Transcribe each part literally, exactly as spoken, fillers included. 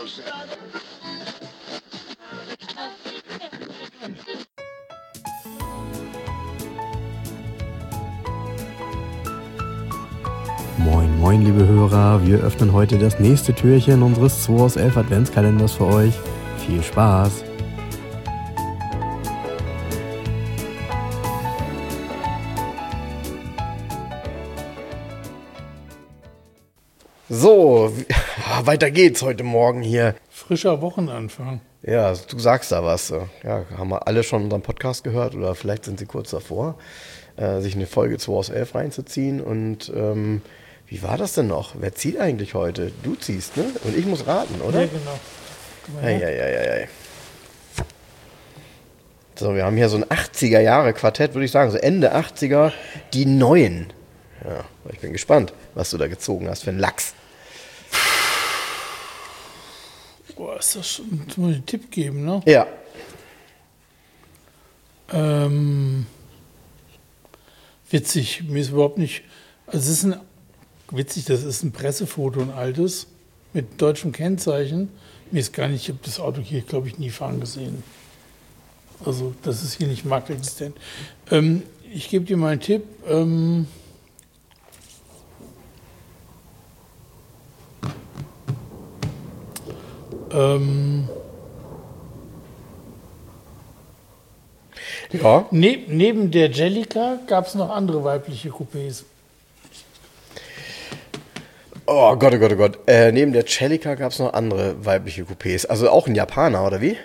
Moin, moin, liebe Hörer. Wir öffnen heute das nächste Türchen unseres zwei aus elf Adventskalenders für euch. Viel Spaß! So, weiter geht's heute Morgen hier. Frischer Wochenanfang. Ja, du sagst da was. Ja, haben wir alle schon unseren Podcast gehört oder vielleicht sind sie kurz davor, äh, sich eine Folge zwei aus elf reinzuziehen. Und ähm, wie war das denn noch? Wer zieht eigentlich heute? Du ziehst, ne? Und ich muss raten, oder? Ja, genau. Ei, ei, ei, ei. So, wir haben hier so ein achtziger-Jahre-Quartett, würde ich sagen. So Ende achtziger, die Neuen. Ja, ich bin gespannt, was du da gezogen hast für einen Lachs. Boah, ist das schon, muss ich einen Tipp geben, ne? Ja. Ähm, witzig, mir ist überhaupt nicht, also es ist ein, witzig, das ist ein Pressefoto, ein altes, mit deutschem Kennzeichen. Mir ist gar nicht, ich habe das Auto hier, glaube ich, nie fahren gesehen. Also das ist hier nicht marktexistent. Ähm, ich gebe dir mal einen Tipp. Ähm, ähm, Ja. ne, neben der Jellica gab es noch andere weibliche Coupés. Oh Gott, oh Gott, oh Gott. Äh, neben der Celica gab es noch andere weibliche Coupés. Also auch ein Japaner, oder wie?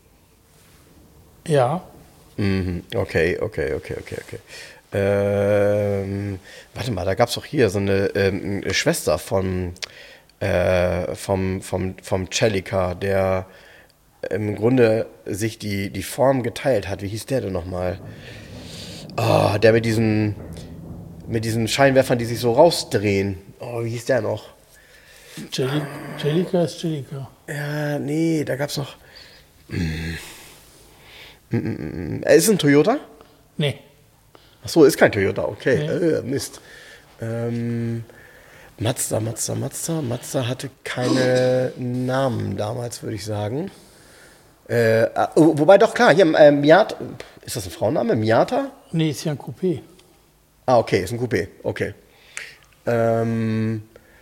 Ja. Mhm. Okay, okay, okay, okay, okay. Ähm, warte mal, da gab es doch hier so eine, ähm, eine Schwester von, äh, vom, vom, vom Celica, der im Grunde sich die, die Form geteilt hat. Wie hieß der denn nochmal? Oh, der mit diesen, mit diesen Scheinwerfern, die sich so rausdrehen. Oh, wie hieß der noch? Jelli, Jellica ist Jellica. Ja, nee, da gab's noch. Mm. Mm, mm, mm. Ist es ein Toyota? Nee. Ach so, ist kein Toyota, okay. Nee. Äh, Mist. Ähm, Mazda, Mazda, Mazda. Mazda hatte keine Namen damals, würde ich sagen. Äh, oh, wobei doch, klar, hier, äh, Miata. Ist das ein Frauenname? Miata? Nee, ist ja ein Coupé. Ah, okay, ist ein Coupé, okay. Ähm,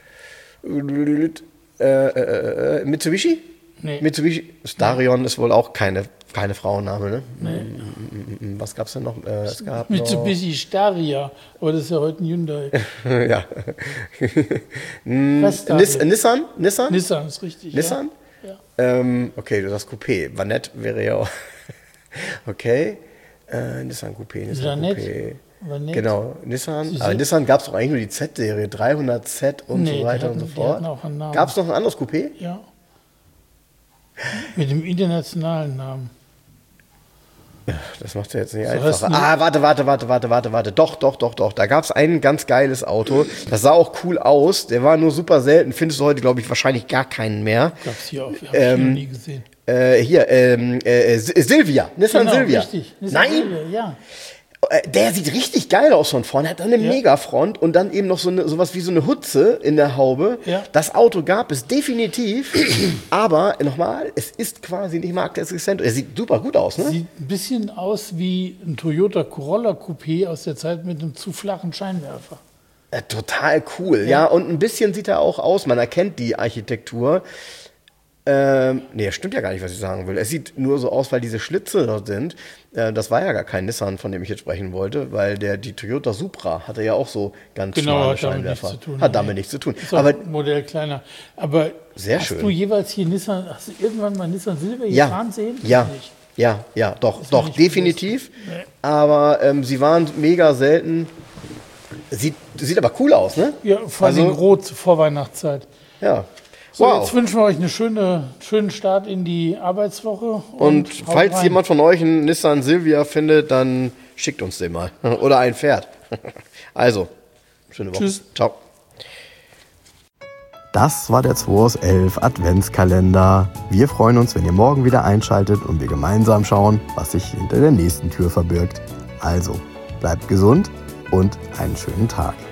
äh, äh, äh, Mitsubishi? Nee. Mitsubishi Starion ist wohl auch keine, keine Frauenname, ne? Nee. Was gab's denn noch? Äh, es gab Mitsubishi Staria, aber das ist ja heute ein Hyundai. noch ja. Was da Nis, denn? Nissan? Nissan? Nissan ist richtig. Nissan? Ja. Ja. Ähm, okay, du sagst Coupé. Vanette wäre ja auch. Okay. Äh, Nissan Coupé, Nissan Jeanette. Coupé. Vanette. Genau, Nissan. Sie Aber sind- Nissan gab es doch eigentlich nur die Z-Serie, dreihundert Z und Nee, so die weiter hatten- und so die fort. hatten auch einen Namen. Gab es noch ein anderes Coupé? Ja. Mit dem internationalen Namen. Das macht ja jetzt nicht So einfacher. heißt ein- Ah, warte, warte, warte, warte, warte, warte. Doch, doch, doch, doch. Da gab es ein ganz geiles Auto. Das sah auch cool aus. Der war nur super selten. Findest du heute, glaube ich, wahrscheinlich gar keinen mehr. Gab es hier auch. Habe ich Ähm, hier noch nie gesehen. Äh, hier, ähm, äh, S- Silvia. Nissan Genau, Silvia. richtig. Nissan Nein, Silvia, ja. Äh, der sieht richtig geil aus von vorne. Hat dann eine Ja. Megafront und dann eben noch so eine, sowas wie so eine Hutze in der Haube. Ja. Das Auto gab es definitiv. Aber nochmal, es ist quasi nicht marktexistent. Er sieht super gut aus, ne? Sieht ein bisschen aus wie ein Toyota Corolla Coupé aus der Zeit mit einem zu flachen Scheinwerfer. Äh, total cool, ja. Und ein bisschen sieht er auch aus. Man erkennt die Architektur. Ähm, nee, stimmt ja gar nicht, was ich sagen will. Es sieht nur so aus, weil diese Schlitze dort sind. Äh, das war ja gar kein Nissan, von dem ich jetzt sprechen wollte, weil der die Toyota Supra hatte ja auch so ganz Genau, schmale hat damit Scheinwerfer. nichts zu tun. Hat damit Nee. nichts zu tun. Ist auch Aber ein Modell kleiner. Aber Sehr hast schön. du jeweils hier Nissan, hast du irgendwann mal Nissan Silvia ja, gefahren sehen? ja, Nicht. ja, ja, doch, Ist mir doch, nicht definitiv. bewusst. Nee. Aber ähm, sie waren mega selten. Sieht, sieht aber cool aus, ne? Ja, vor allem Also- rot zur Vorweihnachtszeit. Ja. So, Wow. jetzt wünschen wir euch einen schöne, schönen Start in die Arbeitswoche. Und haut falls rein. jemand von euch einen Nissan Silvia findet, dann schickt uns den mal. Oder ein Pferd. Also, schöne Woche. Tschüss. Ciao. Das war der zwei aus elf Adventskalender. Wir freuen uns, wenn ihr morgen wieder einschaltet und wir gemeinsam schauen, was sich hinter der nächsten Tür verbirgt. Also, bleibt gesund und einen schönen Tag.